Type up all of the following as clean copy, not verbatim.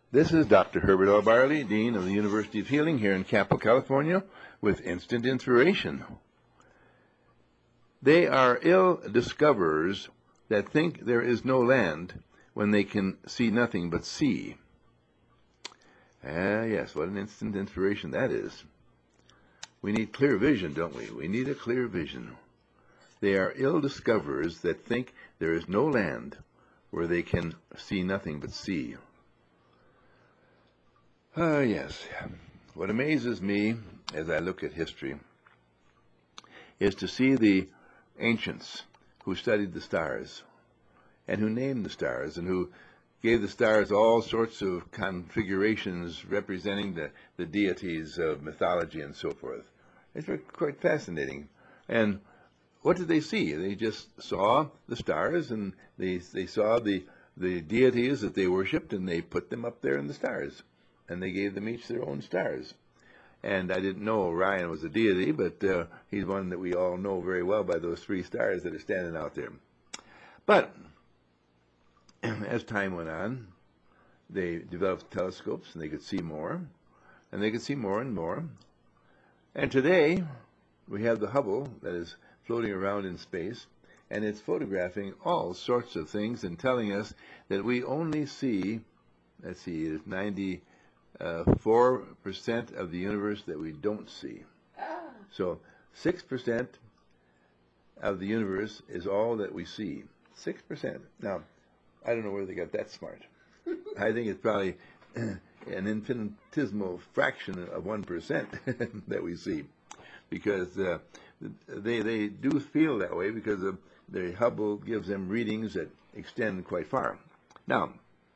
This is Dr. Herbert L. Barley, Dean of the University of Healing here in Campo, California, with Instant Inspiration. They are ill discoverers that think there is no land when they can see nothing but sea. Yes, what an instant inspiration that is. We need clear vision, don't we? We need a clear vision. They are ill discoverers that think there is no land where they can see nothing but sea. Yes. What amazes me as I look at history is to see the ancients who studied the stars and who named the stars and who gave the stars all sorts of configurations representing the deities of mythology and so forth. It's quite fascinating. And what did they see? They just saw the stars, and they saw the deities that they worshipped, and they put them up there in the stars. And they gave them each their own stars. And I didn't know Orion was a deity, but he's one that we all know very well by those three stars that are standing out there. But as time went on, they developed telescopes, and they could see more, and they could see more and more. And today, we have the Hubble that is floating around in space, and it's photographing all sorts of things and telling us that we only see, let's see, it's 94% of the universe that we don't see. So 6% of the universe is all that we see. 6%. Now, I don't know where they got that smart. I think it's probably an infinitesimal fraction of 1% that we see, because they do feel that way because the Hubble gives them readings that extend quite far. Now,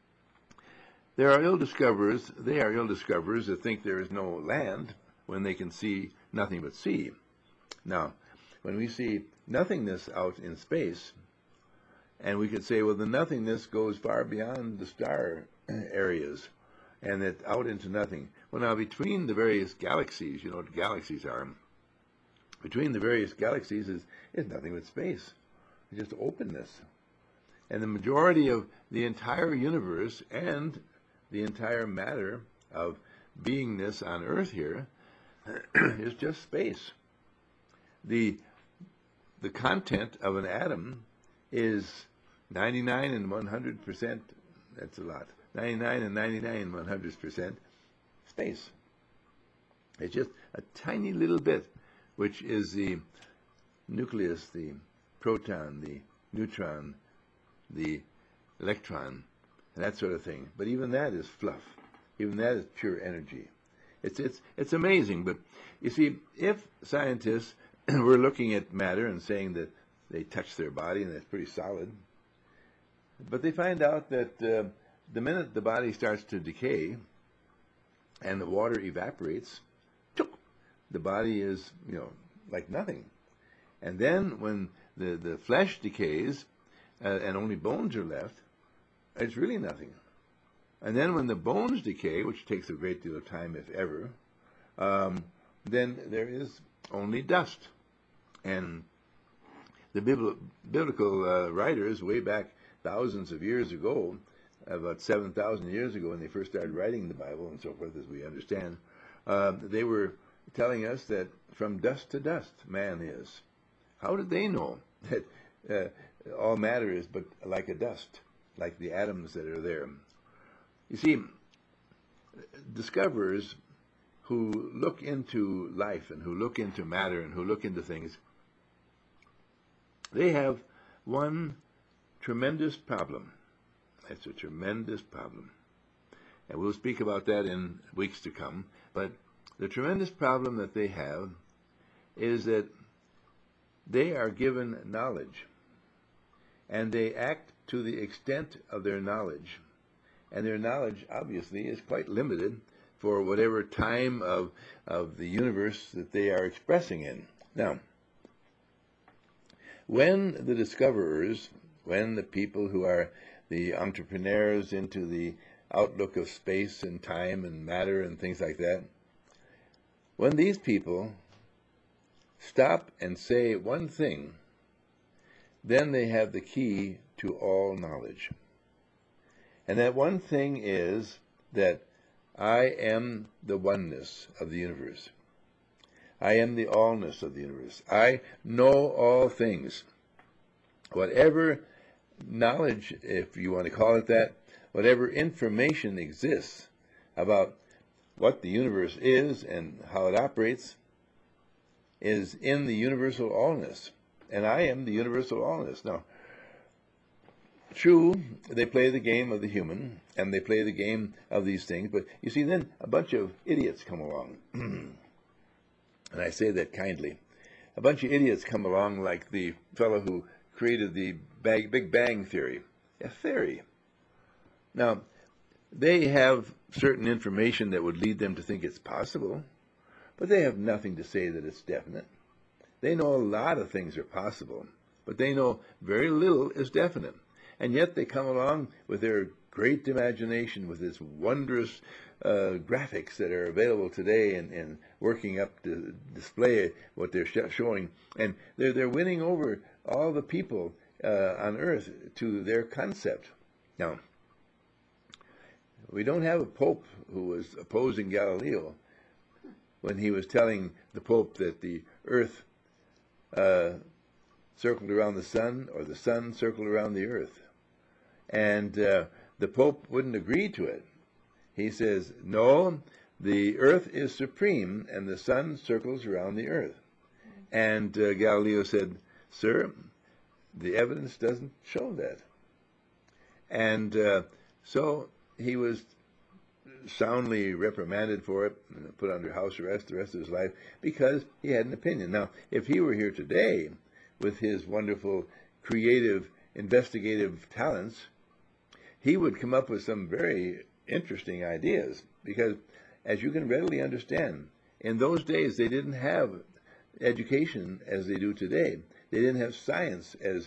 they are ill discoverers that think there is no land when they can see nothing but sea. Now, when we see nothingness out in space, and we could say, well, the nothingness goes far beyond the star areas, and that out into nothing. Well, now, between the various galaxies, you know what galaxies are, between the various galaxies is nothing but space. It's just openness. And the majority of the entire universe and the entire matter of beingness on Earth here is just space. The content of an atom is 99 and 100%, that's a lot, 99 and 99 and 100% space. It's just a tiny little bit, which is the nucleus, the proton, the neutron, the electron, and that sort of thing. But even that is fluff. Even that is pure energy. It's amazing. But you see, if scientists were looking at matter and saying that they touch their body and it's pretty solid, but they find out that the minute the body starts to decay and the water evaporates, the body is, like nothing. And then when the flesh decays and only bones are left, it's really nothing. And then when the bones decay, which takes a great deal of time, if ever, then there is only dust. And the biblical writers, way back thousands of years ago, about 7,000 years ago when they first started writing the Bible and so forth, as we understand, they were telling us that from dust to dust man is. How did they know that all matter is but like a dust, like the atoms that are there? You see, discoverers who look into life and who look into matter and who look into things, they have one tremendous problem. It's a tremendous problem. And we'll speak about that in weeks to come. But the tremendous problem that they have is that they are given knowledge, and they act to the extent of their knowledge. And their knowledge, obviously, is quite limited for whatever time of the universe that they are expressing in. Now, when the discoverers, when the people who are the entrepreneurs into the outlook of space and time and matter and things like that, when these people stop and say one thing, then they have the key to all knowledge. And that one thing is that I am the oneness of the universe. I am the allness of the universe. I know all things. Whatever knowledge, if you want to call it that, whatever information exists about what the universe is and how it operates is in the universal allness. And I am the universal allness. Now, true, they play the game of the human, and they play the game of these things, but you see, then a bunch of idiots come along. And I say that kindly. A bunch of idiots come along like the fellow who created the Big Bang Theory. A theory. Now, they have certain information that would lead them to think it's possible, but they have nothing to say that it's definite. They know a lot of things are possible, but they know very little is definite. And yet they come along with their great imagination, with this wondrous graphics that are available today and working up to display what they're showing. And they're winning over all the people on Earth to their concept. Now, we don't have a pope who was opposing Galileo when he was telling the Pope that the Earth circled around the sun, or the sun circled around the Earth. And the Pope wouldn't agree to it. He says, no, the Earth is supreme, and the sun circles around the Earth. And Galileo said, sir, the evidence doesn't show that. And so he was soundly reprimanded for it, and put under house arrest the rest of his life, because he had an opinion. Now, if he were here today with his wonderful, creative, investigative talents, he would come up with some very interesting ideas, because, as you can readily understand, in those days they didn't have education as they do today. They didn't have science as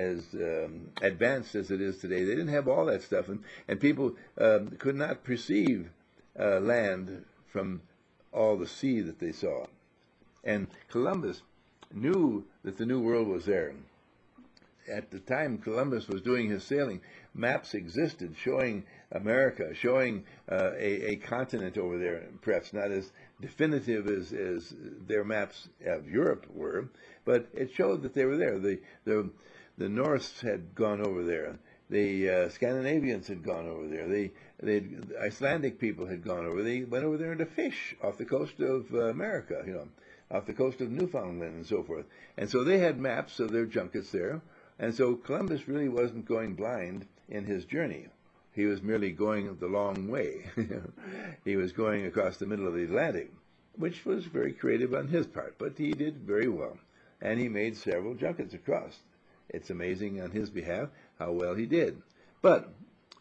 advanced as it is today. They didn't have all that stuff, and people could not perceive land from all the sea that they saw. And Columbus knew that the New World was there. At the time Columbus was doing his sailing, maps existed showing America, showing a continent over there, perhaps not as definitive as their maps of Europe were, but it showed that they were there. The Norse had gone over there. The Scandinavians had gone over there. The Icelandic people had gone over. They went over there to fish off the coast of America, off the coast of Newfoundland and so forth. And so they had maps of their junkets there. And so Columbus really wasn't going blind in his journey. He was merely going the long way. He was going across the middle of the Atlantic, which was very creative on his part, but he did very well. And he made several junkets across. It's amazing on his behalf how well he did. But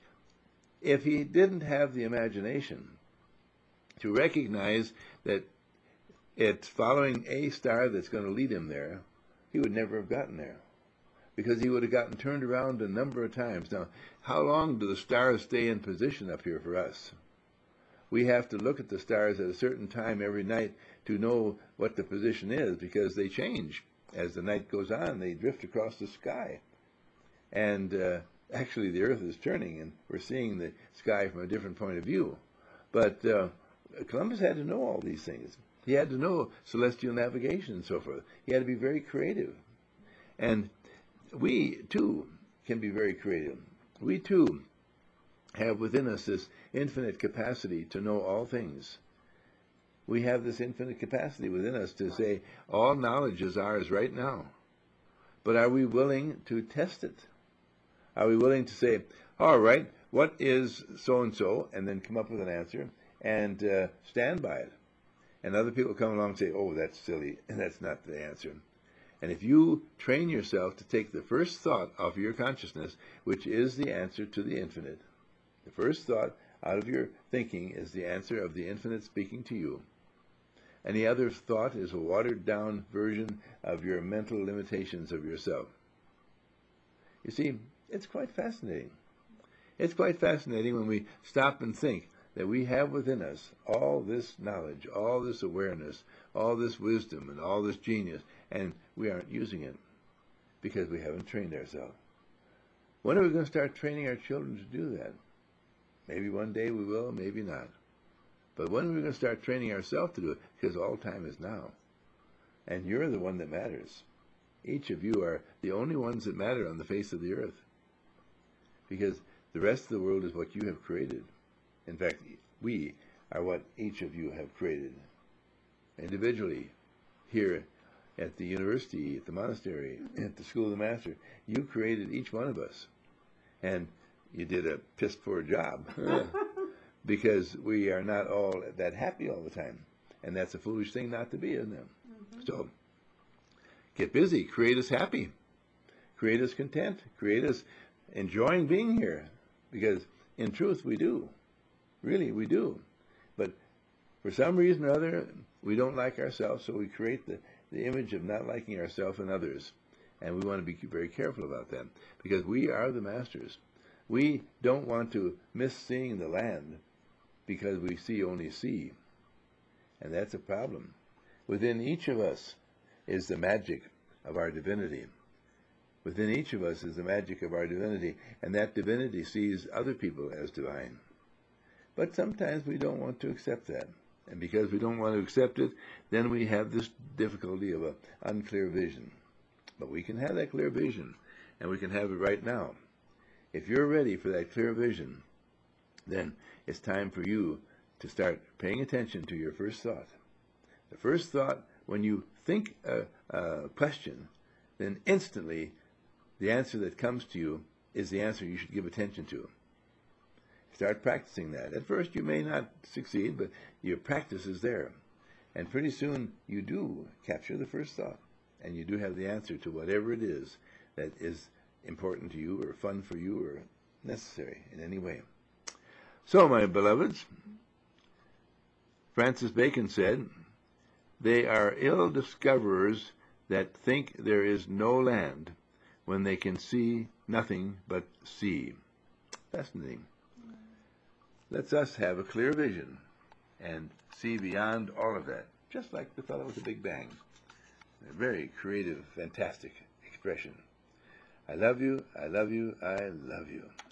if he didn't have the imagination to recognize that it's following a star that's going to lead him there, he would never have gotten there, because he would have gotten turned around a number of times. Now, how long do the stars stay in position up here for us? We have to look at the stars at a certain time every night to know what the position is, because they change. As the night goes on, they drift across the sky. And actually, the Earth is turning, and we're seeing the sky from a different point of view. But Columbus had to know all these things. He had to know celestial navigation and so forth. He had to be very creative. And we, too, can be very creative. We, too, have within us this infinite capacity to know all things. We have this infinite capacity within us to say, all knowledge is ours right now. But are we willing to test it? Are we willing to say, all right, what is so-and-so, and then come up with an answer, and stand by it? And other people come along and say, oh, that's silly, and that's not the answer. And if you train yourself to take the first thought off of your consciousness, which is the answer to the infinite, the first thought out of your thinking is the answer of the infinite speaking to you. Any other thought is a watered-down version of your mental limitations of yourself. You see, it's quite fascinating. It's quite fascinating when we stop and think that we have within us all this knowledge, all this awareness, all this wisdom, and all this genius, and we aren't using it because we haven't trained ourselves. When are we going to start training our children to do that? Maybe one day we will, maybe not. But when are we going to start training ourselves to do it? Because all time is now. And you're the one that matters. Each of you are the only ones that matter on the face of the earth. Because the rest of the world is what you have created. In fact, we are what each of you have created. Individually, here at the university, at the monastery, at the school of the master, you created each one of us. And you did a piss-poor job. Because we are not all that happy all the time. And that's a foolish thing not to be, isn't it? Mm-hmm. So, get busy. Create us happy. Create us content. Create us enjoying being here. Because, in truth, we do. Really, we do. But for some reason or other, we don't like ourselves, so we create the image of not liking ourselves and others. And we want to be very careful about that. Because we are the masters. We don't want to miss seeing the land because we see only sea. And that's a problem. Within each of us is the magic of our divinity. Within each of us is the magic of our divinity, and that divinity sees other people as divine. But sometimes we don't want to accept that. And because we don't want to accept it, then we have this difficulty of an unclear vision. But we can have that clear vision, and we can have it right now. If you're ready for that clear vision, then it's time for you to start paying attention to your first thought. The first thought, when you think a question, then instantly the answer that comes to you is the answer you should give attention to. Start practicing that. At first you may not succeed, but your practice is there. And pretty soon you do capture the first thought, and you do have the answer to whatever it is that is important to you or fun for you or necessary in any way. So, my beloveds, Francis Bacon said, "They are ill discoverers that think there is no land when they can see nothing but sea." Fascinating. Let's us have a clear vision and see beyond all of that, just like the fellow with the Big Bang. A very creative, fantastic expression. I love you, I love you, I love you.